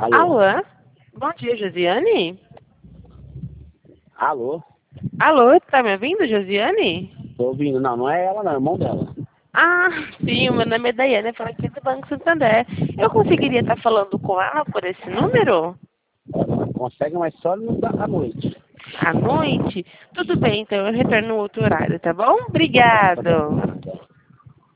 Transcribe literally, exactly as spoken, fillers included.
Alô? Alô? Bom dia, Josiane? Alô? Alô, tá me ouvindo, Josiane? Tô ouvindo. Não, não é ela, não. É o irmão dela. Ah, sim, o meu nome é Daiane, eu falo aqui do Banco Santander. Eu conseguiria estar falando com ela por esse número? Consegue, mas só no, à noite. À noite? Tudo bem, então eu retorno no outro horário, tá bom? Tá bom, tá bom. Obrigado.